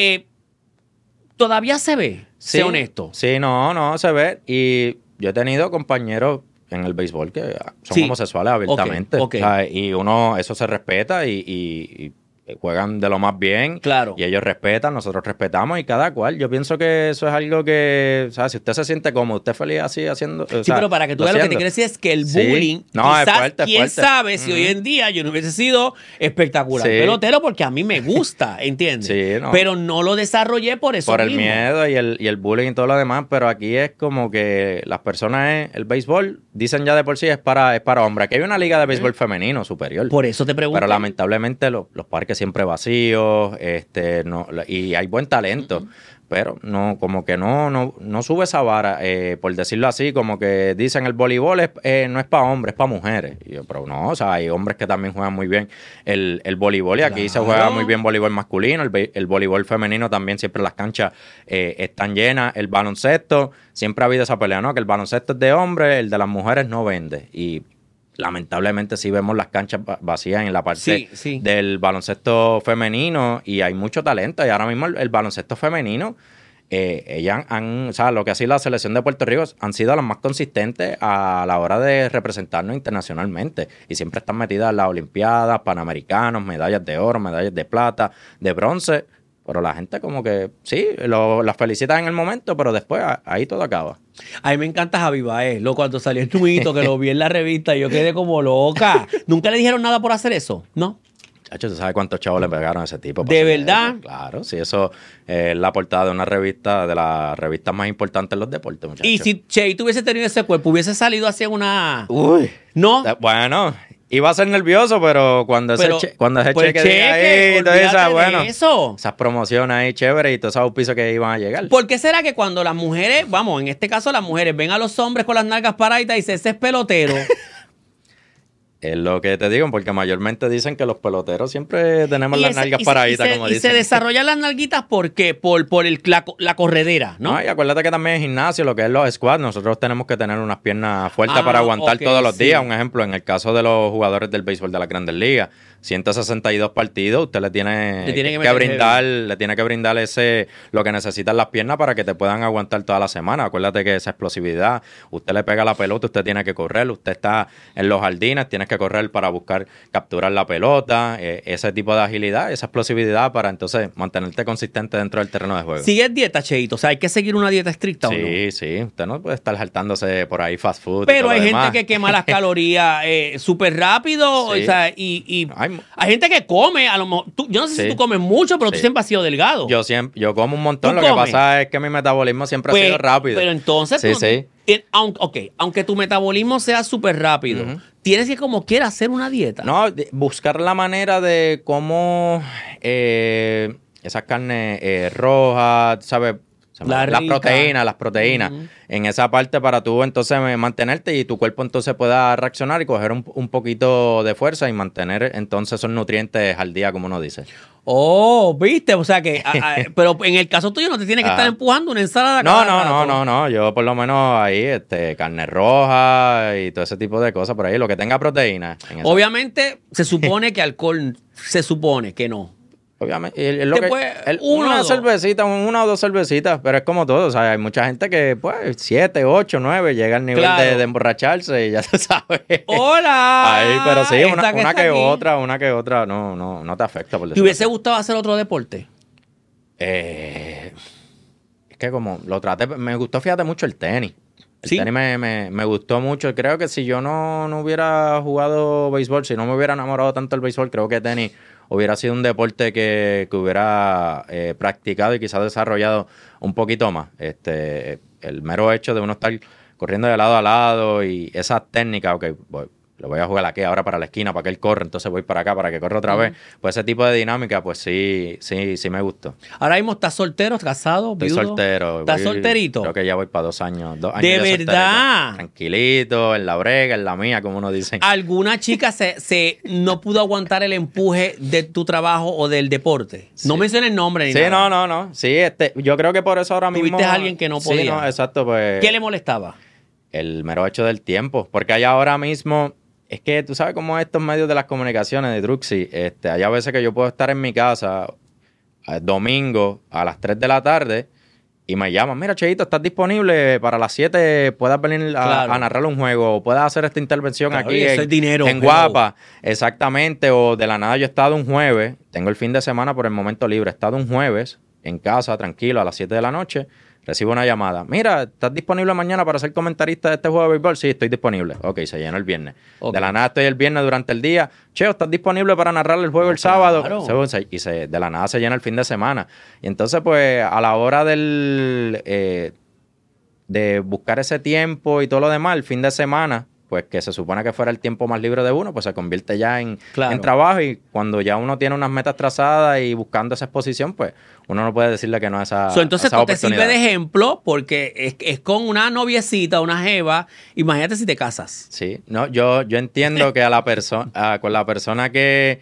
todavía se ve, sé honesto. Sí, no, se ve. Y yo he tenido compañeros en el béisbol que son Sí. homosexuales abiertamente. Ok. O sea, y uno, eso se respeta y juegan de lo más bien. Claro. Y ellos respetan, nosotros respetamos y cada cual. Yo pienso que eso es algo que, o sea, si usted se siente cómodo, usted feliz así haciendo. Sí, pero para que tú veas lo que te quiero decir es que el bullying, no, quizás, es fuerte, quién fuerte. sabe si hoy en día yo no hubiese sido espectacular pelotero porque a mí me gusta, ¿entiendes? Sí, no. Pero no lo desarrollé por eso Por el mismo. miedo y el bullying y todo lo demás, pero aquí es como que las personas, el béisbol, dicen ya de por sí es para hombres. Aquí hay una liga de béisbol femenino superior. Por eso te pregunto. Pero lamentablemente los parques siempre vacíos, y hay buen talento. Pero no, como que no sube esa vara, por decirlo así, como que dicen el voleibol no es para hombres, es para mujeres. Y yo, pero no, o sea, hay hombres que también juegan muy bien el voleibol y aquí se juega muy bien voleibol masculino, el voleibol femenino también siempre las canchas están llenas, el baloncesto, siempre ha habido esa pelea, ¿no? Que el baloncesto es de hombres, el de las mujeres no vende y lamentablemente sí vemos las canchas vacías en la parte del baloncesto femenino y hay mucho talento y ahora mismo el baloncesto femenino ellas o sea, lo que ha sido la selección de Puerto Rico han sido las más consistentes a la hora de representarnos internacionalmente y siempre están metidas en las Olimpiadas, Panamericanos, medallas de oro, medallas de plata, de bronce, pero la gente como que sí, las felicita en el momento, pero después ahí todo acaba. A mí me encanta Javi Baez, cuando salió el tuito que lo vi en la revista y yo quedé como loca. ¿Nunca le dijeron nada por hacer eso? ¿No? Chacho, ¿tú sabes cuántos chavos le pegaron a ese tipo? ¿De verdad? Eso? Claro, sí, eso es la portada de una revista, de las revistas más importantes en los deportes, muchachos. Y si Cheito hubiese tenido ese cuerpo, hubiese salido hacia una... Uy. ¿No? Bueno, iba a ser nervioso, pero cuando ese cheque de ahí, todo eso, bueno, esas promociones ahí chéveres y todos esos auspicios que iban a llegar. ¿Por qué será que cuando las mujeres, vamos, en este caso las mujeres, ven a los hombres con las nalgas paraditas y dicen, ese es pelotero? Es lo que te digo, porque mayormente dicen que los peloteros siempre tenemos las nalgas paraditas, como dicen. ¿Y se desarrollan las nalguitas por qué? Por la corredera, ¿no? No, y acuérdate que también en gimnasio, lo que es los squats, nosotros tenemos que tener unas piernas fuertes para aguantar todos los días. Un ejemplo, en el caso de los jugadores del béisbol de las Grandes Ligas, 162 partidos, usted le tiene que brindar lo que necesitan las piernas para que te puedan aguantar toda la semana. Acuérdate que esa explosividad, usted le pega la pelota, usted tiene que correr, usted está en los jardines, tienes que correr para buscar capturar la pelota, ese tipo de agilidad, esa explosividad para entonces mantenerte consistente dentro del terreno de juego. ¿Sigues dieta, Cheito? O sea, ¿hay que seguir una dieta estricta o no? Sí, usted no puede estar saltándose por ahí fast food. Pero hay gente que quema las calorías súper rápido, o sea, hay gente que come, a lo mejor, yo no sé si tú comes mucho, pero tú siempre has sido delgado. Yo como un montón, lo que pasa es que mi metabolismo siempre ha sido rápido. Pero entonces, aunque tu metabolismo sea súper rápido, tienes que como quieras hacer una dieta. No, buscar la manera de cómo esas carnes rojas, ¿sabes? Las proteínas, en esa parte para tú entonces mantenerte y tu cuerpo entonces pueda reaccionar y coger un poquito de fuerza y mantener entonces esos nutrientes al día, como uno dice. Oh, viste, o sea que, pero en el caso tuyo no te tienes que estar empujando una ensalada. No, yo por lo menos ahí, carne roja y todo ese tipo de cosas por ahí, lo que tenga proteína. Obviamente se supone que alcohol, se supone que no. Obviamente, una o dos cervecitas, pero es como todo, o sea, hay mucha gente que pues 7, 8, 9 llega al nivel de emborracharse y ya se sabe. ¡Hola! Ahí, pero sí, una que otra no te afecta. ¿Te hubiese gustado hacer otro deporte? Es que como lo traté, me gustó, fíjate, mucho el tenis. El tenis me gustó mucho. Creo que si yo no hubiera jugado béisbol, si no me hubiera enamorado tanto del béisbol, creo que tenis hubiera sido un deporte que hubiera practicado y quizás desarrollado un poquito más. El mero hecho de uno estar corriendo de lado a lado y esa técnica, le voy a jugar aquí ahora para la esquina para que él corra, entonces voy para acá para que corra otra vez. Pues ese tipo de dinámica, pues sí me gustó. Ahora mismo, ¿estás soltero, casado, viudo? Estoy soltero. ¿Estás solterito? Creo que ya voy para 2 años. 2 años ¿De verdad? Tranquilito, en la brega, en la mía, como uno dice. ¿Alguna chica no pudo aguantar el empuje de tu trabajo o del deporte? Sí. No menciones el nombre ni nada. No. Sí, yo creo que por eso ahora mismo... ¿Tuviste a alguien que no podía? Sí, no, exacto, pues... ¿Qué le molestaba? El mero hecho del tiempo. Porque hay ahora mismo... Es que tú sabes cómo estos medios de las comunicaciones de Druxy, hay a veces que yo puedo estar en mi casa domingo a las 3 de la tarde y me llaman, mira, Cheito, ¿estás disponible para las 7? ¿Puedes venir a narrar un juego? ¿Puedes hacer esta intervención aquí eso es dinero, en Guapa? Exactamente, o de la nada yo he estado un jueves, tengo el fin de semana por el momento libre, he estado un jueves en casa, tranquilo, a las 7 de la noche, recibo una llamada. Mira, ¿estás disponible mañana para ser comentarista de este juego de béisbol? Sí, estoy disponible. Ok, se llenó el viernes. Okay. De la nada estoy el viernes durante el día. Cheo, ¿estás disponible para narrar el juego el sábado? Claro. De la nada se llena el fin de semana. Y entonces, pues, a la hora de buscar ese tiempo y todo lo demás, el fin de semana, pues que se supone que fuera el tiempo más libre de uno, pues se convierte ya en trabajo, y cuando ya uno tiene unas metas trazadas y buscando esa exposición, pues uno no puede decirle que no a esa entonces esa te sirve de ejemplo porque es con una noviecita, una jeva. Imagínate si te casas. Sí, no, yo entiendo que con la persona que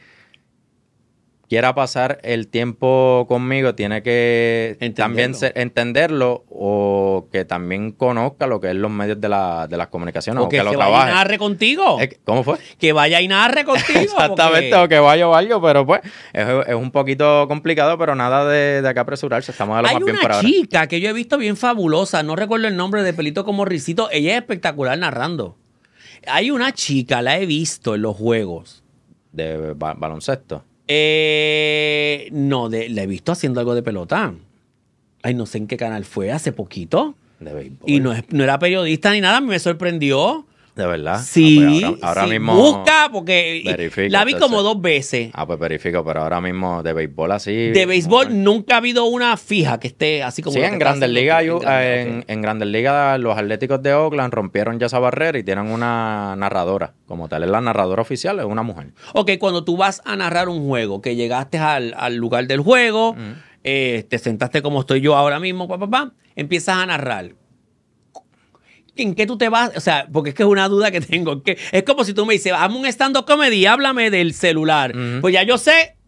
quiera pasar el tiempo conmigo tiene que también entenderlo, o que también conozca lo que es los medios de las comunicaciones. O que lo vaya y narre contigo. ¿Cómo fue? Que vaya y narre contigo. Exactamente, o que vaya o algo, pero pues es un poquito complicado, pero nada de acá apresurarse. Estamos a lo más bien por ahora. Hay una chica que yo he visto bien fabulosa, no recuerdo el nombre, de pelito como risito. Ella es espectacular narrando. Hay una chica, la he visto en los juegos. ¿De baloncesto? No, la he visto haciendo algo de pelota. Ay, no sé en qué canal fue, hace poquito. De béisbol. Y no era periodista ni nada, me sorprendió. ¿De verdad? Sí, pues ahora sí. mismo Busca, porque la vi como 2 veces. Pues verifico, pero ahora mismo de béisbol así. De béisbol nunca ha habido una fija que esté así como. Sí, en Grandes Ligas, en Grandes Ligas los Atléticos de Oakland rompieron ya esa barrera y tienen una narradora. Como tal, es la narradora oficial, es una mujer. Ok, cuando tú vas a narrar un juego, que llegaste al lugar del juego, te sentaste como estoy yo ahora mismo, empiezas a narrar. ¿En qué tú te vas? O sea, porque es que es una duda que tengo. Es como si tú me dices, hazme un stand-up comedy, háblame del celular. Pues ya yo sé,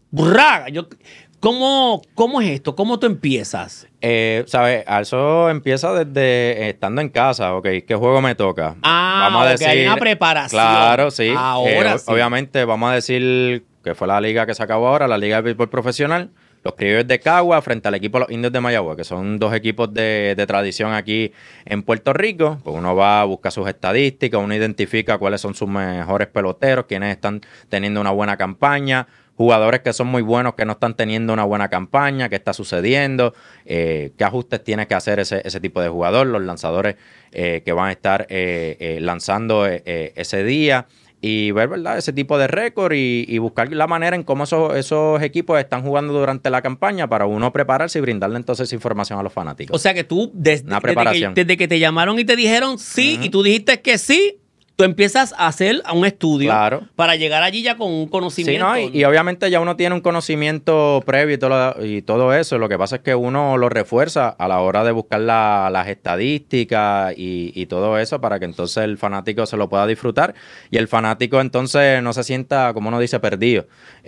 ¿cómo es esto? ¿Cómo tú empiezas? ¿Sabes? Eso empieza desde estando en casa, ¿ok? ¿Qué juego me toca? Vamos a decir, hay una preparación. Claro, sí. Ahora sí. Obviamente, vamos a decir que fue la liga que se acabó ahora, la Liga de Béisbol Profesional. Los Criollos de Cagua frente al equipo de los Indios de Mayagüez, que son 2 equipos de tradición aquí en Puerto Rico. Pues uno va a buscar sus estadísticas, uno identifica cuáles son sus mejores peloteros, quienes están teniendo una buena campaña, jugadores que son muy buenos que no están teniendo una buena campaña, qué está sucediendo, qué ajustes tiene que hacer ese tipo de jugador, los lanzadores que van a estar lanzando ese día. Y ver, ¿verdad?, ese tipo de récord y buscar la manera en cómo esos equipos están jugando durante la campaña para uno prepararse y brindarle entonces información a los fanáticos. O sea que tú, desde que te llamaron y te dijeron sí, y tú dijiste que sí, tú empiezas a hacer un estudio para llegar allí ya con un conocimiento. Sí, ¿no? Y obviamente ya uno tiene un conocimiento previo y todo eso. Lo que pasa es que uno lo refuerza a la hora de buscar las estadísticas y todo eso para que entonces el fanático se lo pueda disfrutar y el fanático entonces no se sienta, como uno dice, perdido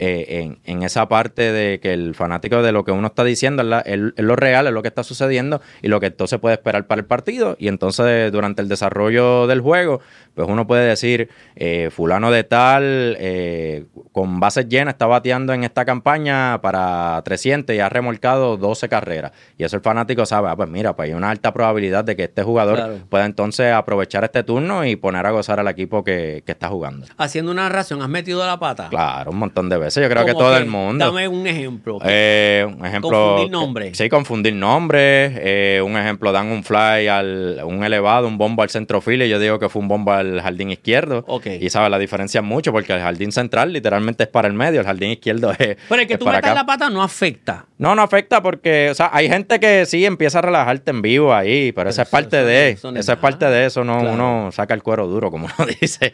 en esa parte de que el fanático de lo que uno está diciendo es lo real, es lo que está sucediendo y lo que entonces puede esperar para el partido. Y entonces durante el desarrollo del juego, pues uno puede decir, fulano de tal, con bases llenas, está bateando en esta campaña para 300 y ha remolcado 12 carreras. Y eso el fanático sabe, pues mira, pues hay una alta probabilidad de que este jugador pueda entonces aprovechar este turno y poner a gozar al equipo que está jugando. Haciendo una narración, ¿has metido la pata? Claun montón de veces. Yo creo que todo el mundo. Dame un ejemplo. Un ejemplo. Confundir nombres. Sí, confundir nombres. Un ejemplo, dan un fly un elevado, un bombo al centrofield y yo digo que fue un bombo al jardín izquierdo. Y sabes, la diferencia es mucho porque el jardín central literalmente es para el medio, el jardín izquierdo es. Pero el que tú metas la pata no afecta. No afecta porque, o sea, hay gente que sí empieza a relajarte en vivo ahí, pero esa es parte de eso, no, uno saca el cuero duro, como uno dice.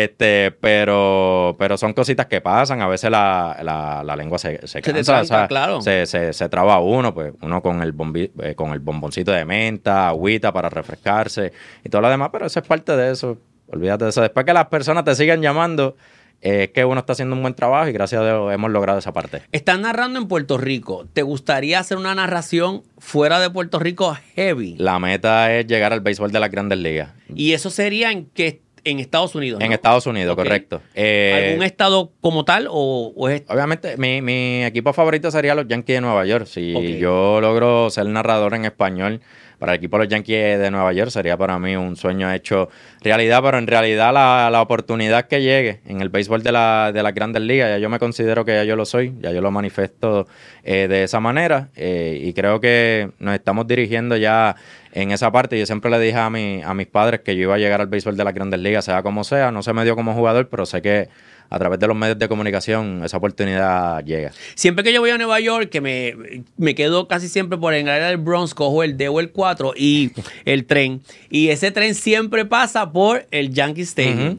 Pero son cositas que pasan, a veces la lengua se cansa, se traba uno, pues uno con el bomboncito de menta, agüita para refrescarse y todo lo demás, pero eso es parte de eso. Olvídate de eso. Después que las personas te sigan llamando, es que uno está haciendo un buen trabajo y gracias a Dios hemos logrado esa parte. Estás narrando en Puerto Rico. ¿Te gustaría hacer una narración fuera de Puerto Rico heavy? La meta es llegar al béisbol de las Grandes Ligas. ¿Y eso sería en qué en Estados Unidos, ¿no? En Estados Unidos, Ok. correcto. ¿Algún estado como tal o es...? Obviamente, mi equipo favorito sería los Yankees de Nueva York. Si Ok. yo logro ser narrador en español para el equipo de los Yankees de Nueva York, sería para mí un sueño hecho realidad, pero en realidad la oportunidad que llegue en el béisbol de las Grandes Ligas, ya yo me considero que ya yo lo soy, ya yo lo manifiesto de esa manera, y creo que nos estamos dirigiendo ya en esa parte. Yo siempre le dije a mis padres que yo iba a llegar al béisbol de las Grandes Ligas, sea como sea. No se me dio como jugador, pero sé que a través de los medios de comunicación esa oportunidad llega. Siempre que yo voy a Nueva York, que me quedo casi siempre por el área del Bronx, cojo el D o el 4 y el tren. Y ese tren siempre pasa por el Yankee Stadium.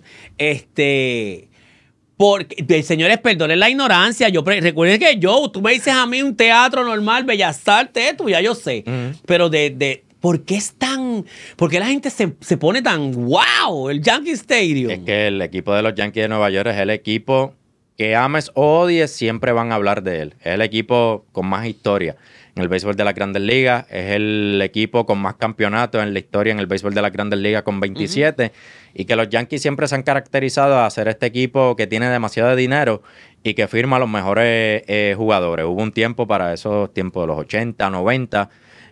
Porque, señores, perdonen la ignorancia. Recuerden que tú me dices a mí un teatro normal, Bellas Artes, esto ya yo sé. Pero ¿por qué la gente se pone tan wow? El Yankee Stadium. Es que el equipo de los Yankees de Nueva York es el equipo que ames o odies, siempre van a hablar de él. Es el equipo con más historia en el béisbol de las Grandes Ligas. Es el equipo con más campeonatos en la historia en el béisbol de las Grandes Ligas con 27. Y que los Yankees siempre se han caracterizado a ser este equipo que tiene demasiado dinero y que firma a los mejores jugadores. Hubo un tiempo para esos tiempos de los 80, 90,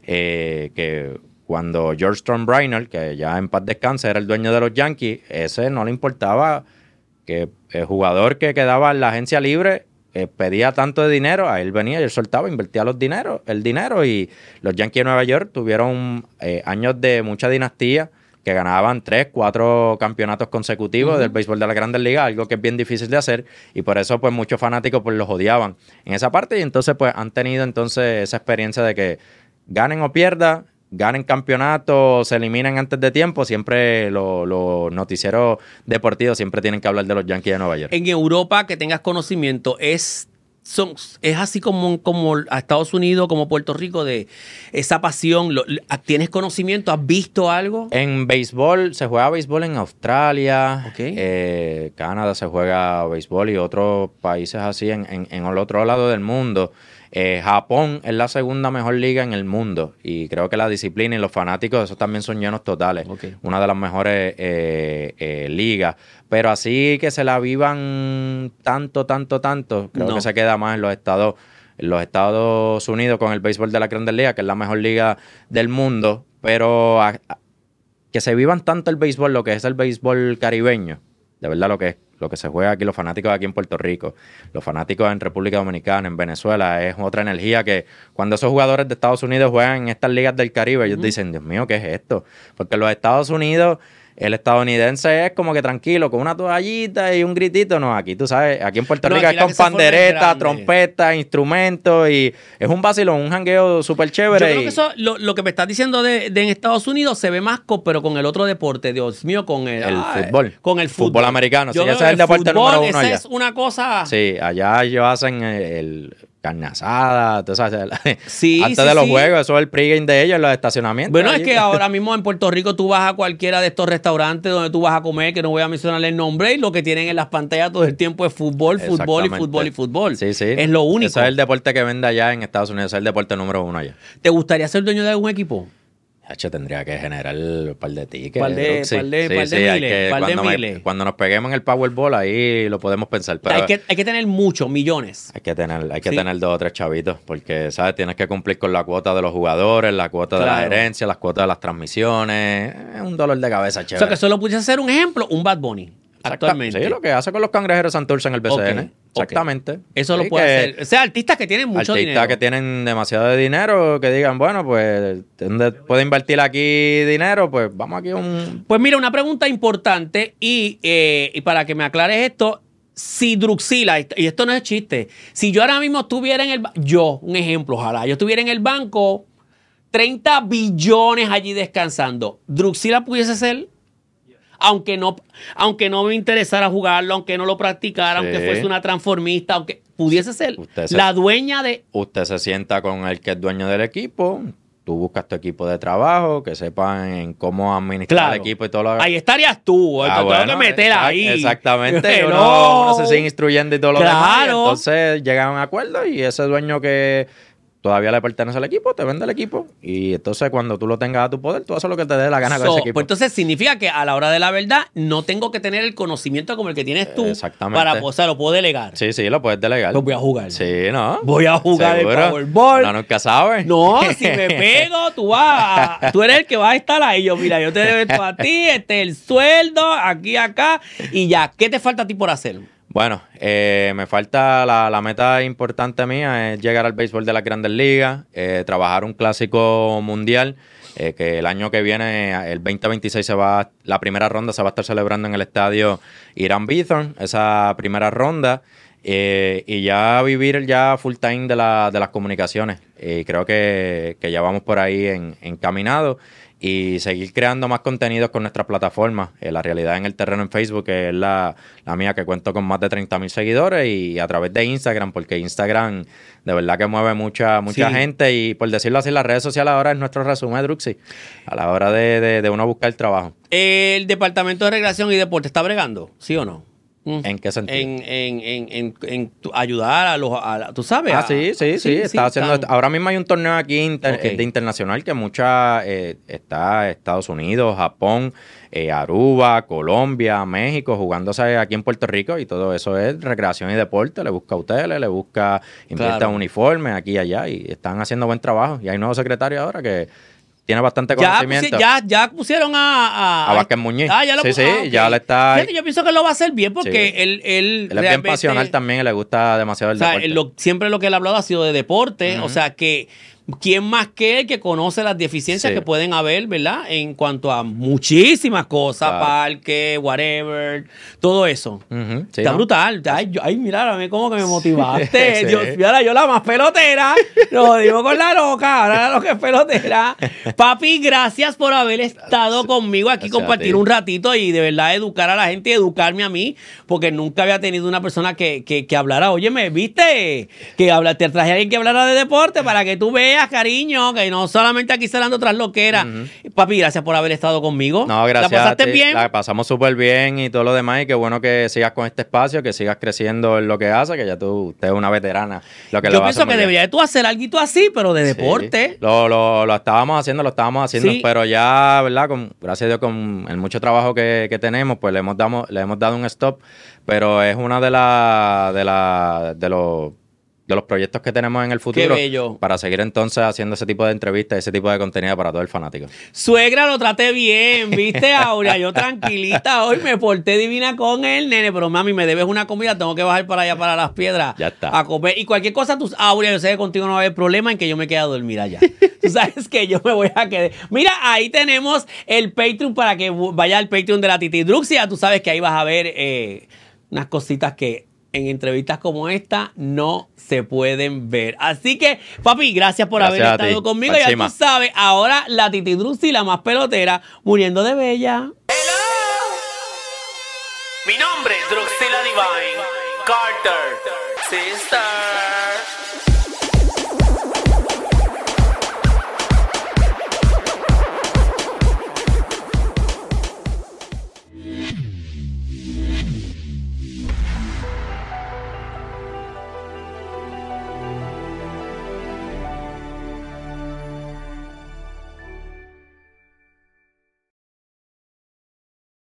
que cuando George Steinbrenner, que ya en paz descanse, era el dueño de los Yankees, ese no le importaba que el jugador que quedaba en la agencia libre pedía tanto de dinero, a él venía y él soltaba, invertía el dinero, y los Yankees de Nueva York tuvieron años de mucha dinastía, que ganaban 3, 4 campeonatos consecutivos del béisbol de la Grandes Ligas, algo que es bien difícil de hacer, y por eso pues muchos fanáticos pues los odiaban en esa parte, y entonces pues han tenido entonces esa experiencia de que ganen o pierdan, ganen campeonato, se eliminen antes de tiempo, siempre los noticieros deportivos siempre tienen que hablar de los Yankees de Nueva York. En Europa, que tengas conocimiento, es así como a Estados Unidos, como Puerto Rico, de esa pasión. ¿Tienes conocimiento? ¿Has visto algo? En béisbol, se juega béisbol en Australia, Ok. Canadá se juega béisbol y otros países así en el otro lado del mundo. Japón es la segunda mejor liga en el mundo y creo que la disciplina y los fanáticos, esos también son llenos totales. Okay. Una de las mejores ligas. Pero así que se la vivan tanto, creo que se queda más en los Estados Unidos con el béisbol de la Grandes Ligas, que es la mejor liga del mundo. Pero que se vivan tanto el béisbol, lo que es el béisbol caribeño, de verdad lo que se juega aquí, los fanáticos aquí en Puerto Rico, los fanáticos en República Dominicana, en Venezuela, es otra energía que cuando esos jugadores de Estados Unidos juegan en estas ligas del Caribe, ellos dicen, Dios mío, ¿qué es esto? Porque en los Estados Unidos, el estadounidense es como que tranquilo, con una toallita y un gritito. No, aquí tú sabes, aquí en Puerto Rico es con pandereta, trompeta, instrumentos, y es un vacilón, un jangueo súper chévere. Yo creo que eso, lo que me estás diciendo de en Estados Unidos se ve más, pero con el otro deporte, Dios mío, con el fútbol. Con el fútbol americano. Yo sí, ese es el deporte fútbol, número uno allá. Esa es una cosa... Sí, allá ellos hacen el carne asada, tú sabes, Sí, antes de los juegos, eso es el pregame de ellos en los estacionamientos. Bueno, allí. es que ahora mismo en Puerto Rico tú vas a cualquiera de estos restaurantes donde tú vas a comer, que no voy a mencionar el nombre, y lo que tienen en las pantallas todo el tiempo es fútbol. Sí, sí. Es lo único. Eso es el deporte que vende allá en Estados Unidos, ese es el deporte número uno allá. ¿Te gustaría ser dueño de algún equipo? Tendría que generar un par de tickets. Par de miles. Cuando nos peguemos en el Powerball, ahí lo podemos pensar. Pero hay que tener muchos millones. Hay que tener 2 o 3 chavitos, porque, ¿sabes? Tienes que cumplir con la cuota de los jugadores, la cuota de la gerencia, las cuotas de las transmisiones. Es un dolor de cabeza chévere. O sea, que solo pudiese ser un ejemplo, un Bad Bunny. Actualmente. Sí, lo que hace con los Cangrejeros Santurce en el BCN. Okay. Exactamente. Eso lo puede hacer. O sea, artistas que tienen mucho dinero. Artistas que tienen demasiado de dinero, que digan, bueno, pues, ¿dónde puedo invertir aquí dinero? Pues vamos aquí a un... Pues mira, una pregunta importante y para que me aclares esto, si Druxila, y esto no es chiste, si yo ahora mismo estuviera en un ejemplo, ojalá, yo estuviera en el banco, 30 billones allí descansando, ¿Druxila pudiese ser? Aunque no me interesara jugarlo, aunque no lo practicara, aunque fuese una transformista, aunque pudiese ser la dueña de... Usted se sienta con el que es dueño del equipo, tú buscas tu equipo de trabajo, que sepan en cómo administrar el equipo y todo lo... Ahí estarías tú, te tengo que meter ahí. Exactamente, uno se sigue instruyendo y todo lo demás, y Claro. entonces llegan a un acuerdo y ese dueño que todavía le pertenece al equipo, te vende el equipo. Y entonces cuando tú lo tengas a tu poder, tú haces lo que te dé la gana con ese equipo. Pues entonces significa que a la hora de la verdad no tengo que tener el conocimiento como el que tienes tú. Exactamente. Para, o sea, lo puedo delegar. Sí, lo puedes delegar. Pues voy a jugar. Sí, ¿no? Voy a jugar ¿Seguro? el Powerball. No, nunca sabes. No, si me pego, tú eres el que va a estar ahí. Yo, mira, yo te debo esto a ti, este es el sueldo, aquí, acá, y ya. ¿Qué te falta a ti por hacer? Bueno, me falta la meta importante mía es llegar al béisbol de las Grandes Ligas, trabajar un clásico mundial, que el año que viene, el 2026, la primera ronda se va a estar celebrando en el estadio Irán Bithorn, esa primera ronda, y ya vivir ya full time de las comunicaciones. Y creo que ya vamos por ahí encaminados. Y seguir creando más contenidos con nuestras plataformas. La realidad en el terreno en Facebook, que es la mía, que cuento con más de 30,000 seguidores, y a través de Instagram, porque Instagram de verdad que mueve mucha Sí. gente, y por decirlo así, las redes sociales ahora es nuestro resumen, Druxy, a la hora de uno buscar trabajo. ¿El Departamento de Recreación y Deporte está bregando? ¿Sí o no? ¿En qué sentido? En ayudar a los... ¿tú sabes? Sí. Está haciendo. están- Ahora mismo hay un torneo aquí Ok. de internacional que está Estados Unidos, Japón, Aruba, Colombia, México, jugándose aquí en Puerto Rico, y todo eso es recreación y deporte. Le busca hoteles, le busca invierte Claro. uniformes aquí y allá, y están haciendo buen trabajo. Y hay nuevo secretario ahora que tiene bastante Ya, conocimiento. ya pusieron A Vázquez Muñiz. Ya lo Sí, pusieron. sí, ya le está- Fíjate, yo pienso que lo va a hacer bien porque Sí. él Él es bien realmente- pasional también, y le gusta demasiado el O sea, deporte. siempre lo que él ha hablado ha sido de deporte. Ujú. O sea, que ¿quién más que él que conoce las deficiencias Sí. que pueden haber, ¿verdad? En cuanto a muchísimas cosas, Claro. parque, whatever, todo eso. Ujú, sí, Está ¿no? brutal. Ay, mira, a mí como que me motivaste. Sí. Dios, mira, yo la más pelotera. Lo digo con la loca. Ahora la loca es pelotera. Papi, gracias por haber estado conmigo aquí, Gracias a compartir ti. un ratito y de verdad educar a la gente y educarme a mí, porque nunca había tenido una persona que hablara. Oye, ¿me viste? Te traje a alguien que hablara de deporte para que tú veas, cariño, que no solamente aquí se otras loqueras. Papi, gracias por haber estado conmigo. No, gracias. ¿La pasaste a ti. bien? La pasamos súper bien y todo lo demás. Y qué bueno que sigas con este espacio, que sigas creciendo en lo que haces, que ya usted es una veterana. Lo que Yo pienso que debería de tú hacer algo así, pero de deporte. Lo estábamos haciendo, Sí. pero ya, ¿verdad? Gracias a Dios, con el mucho trabajo que tenemos, pues le hemos dado un stop. Pero es una de los proyectos que tenemos en el futuro. bello. Para seguir entonces haciendo ese tipo de entrevistas, ese tipo de contenido para todo el fanático. Suegra, lo traté bien, ¿viste, Aurea? Yo tranquilita hoy me porté divina con él, nene, pero mami, me debes una comida, tengo que bajar para allá, para Las Piedras. Ya está. A comer. Y cualquier cosa, Aurea, yo sé que contigo no va a haber problema en que yo me quede a dormir allá. Tú sabes que yo me voy a quedar. Mira, ahí tenemos el Patreon para que vaya al Patreon de la Titi Druxia. Tú sabes que ahí vas a ver unas cositas que en entrevistas como esta no se pueden ver. Así que, papi, gracias por Gracias haber a ti. estado conmigo. Pa' Ya encima. tú sabes, ahora la Titi Druxy, la más pelotera, muriendo de bella. Mi nombre es Druxila Divine Carter, sister.